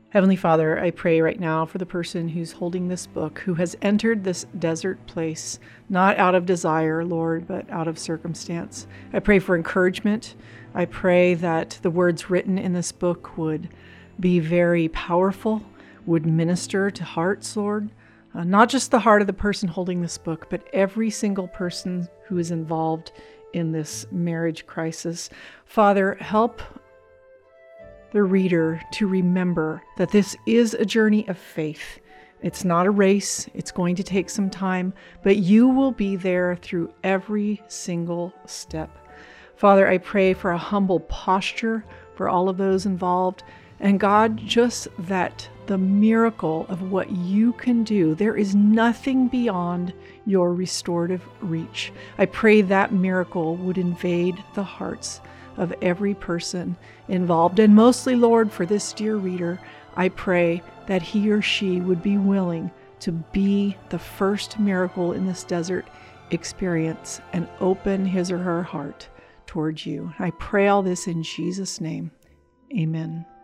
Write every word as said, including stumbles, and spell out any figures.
Heavenly Father, I pray right now for the person who's holding this book, who has entered this desert place, not out of desire, Lord, but out of circumstance. I pray for encouragement. I pray that the words written in this book would be very powerful, would minister to hearts, Lord. Uh, not just the heart of the person holding this book, but every single person who is involved in this marriage crisis. Father, help the reader to remember that this is a journey of faith. It's not a race. It's going to take some time, but you will be there through every single step. Father, I pray for a humble posture for all of those involved. And God, just that the miracle of what you can do, there is nothing beyond your restorative reach. I pray that miracle would invade the hearts of every person involved. And mostly, Lord, for this dear reader, I pray that he or she would be willing to be the first miracle in this desert experience and open his or her heart towards you. I pray all this in Jesus' name. Amen.